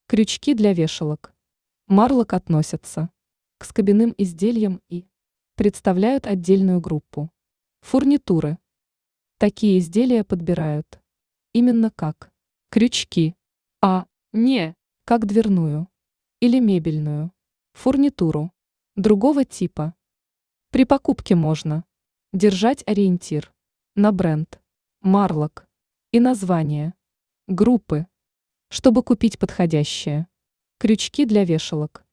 Крючки для вешалок. Марлок относятся к скобяным изделиям и представляют отдельную группу. Фурнитуры. Такие изделия подбирают именно как крючки, а не как дверную или мебельную фурнитуру другого типа. При покупке можно держать ориентир на бренд, марлок и название группы, чтобы купить подходящее. Крючки для вешалок.